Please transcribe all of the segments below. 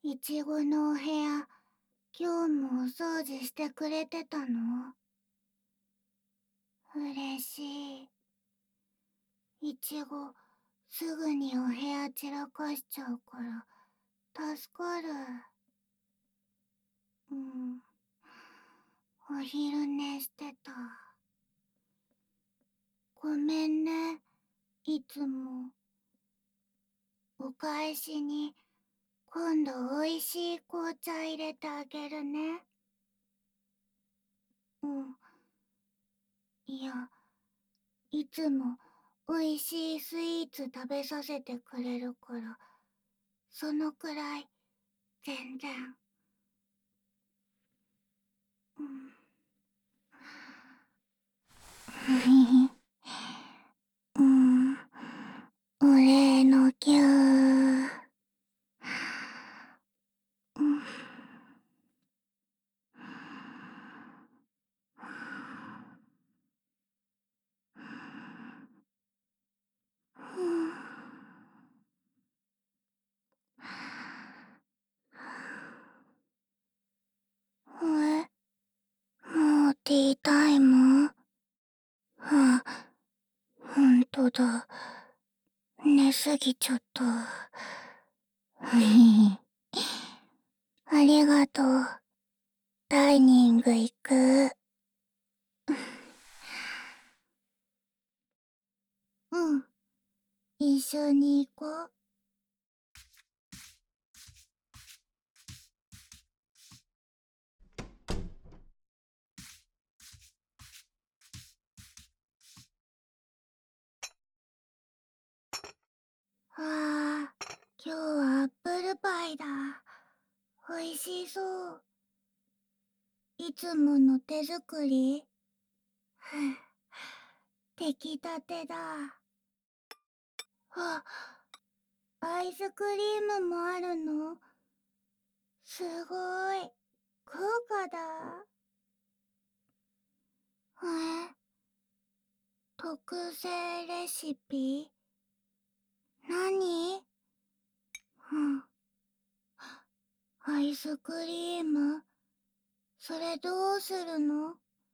いちごのお部屋、今日もお掃除してくれてたの？嬉しい。いちご、すぐにお部屋散らかしちゃうから、助かる。うん。お昼寝してた。ごめんね、いつも。お返しに、今度おいしい紅茶入れてあげるね。うん。いや、いつもおいしいスイーツ食べさせてくれるから、そのくらい、全然。うん。うん。お礼のぎゅー。うん。え、もうティータイム？あ、ほんとだ。寝すぎちゃった。ありがとう。ダイニング行く。うん。一緒に行こう。ああ、今日はアップルパイだ。おいしそう。いつもの手作り？ふん、出来たてだ。あ、アイスクリームもあるの？すごい。豪華だ。特製レシピ？何？うん。アイスクリーム？それどうするの？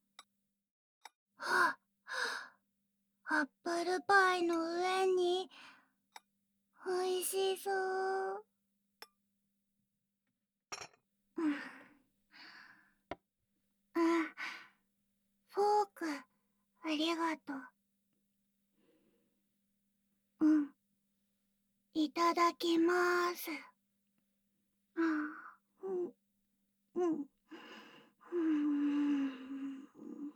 はっ、アップルパイの上に、おいしそう。うん。あ、フォーク、ありがとう。うん。いただきまーす。あ、うん、うん。うん。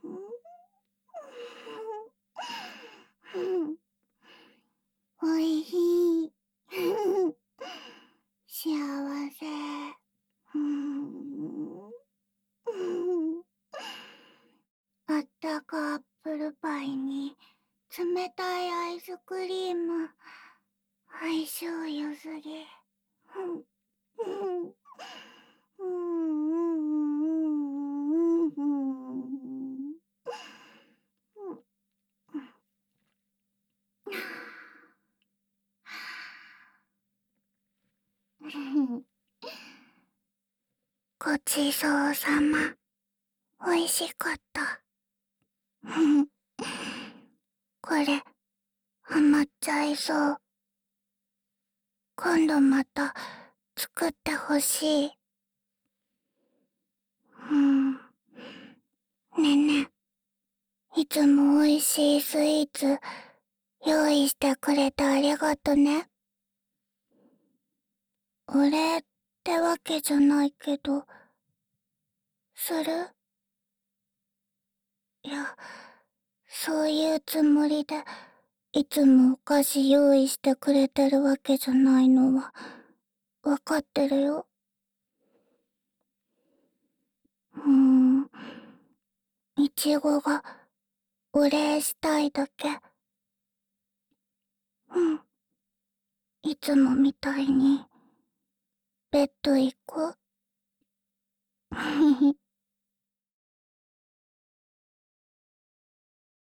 おいしい。幸せ。うん。あったかアップルパイに冷たいアイスクリーム、相性良すぎ。うんうんうんうんごちそうさま。おいしかった。これ、ハマっちゃいそう。今度また作ってほしい。うん。ねえねえ、いつもおいしいスイーツ用意してくれてありがとね。お礼ってわけじゃないけど、する？いや、そういうつもりで、いつもお菓子用意してくれてるわけじゃないのは、わかってるよ。いちごがお礼したいだけ。うん、いつもみたいに、ベッド行こう。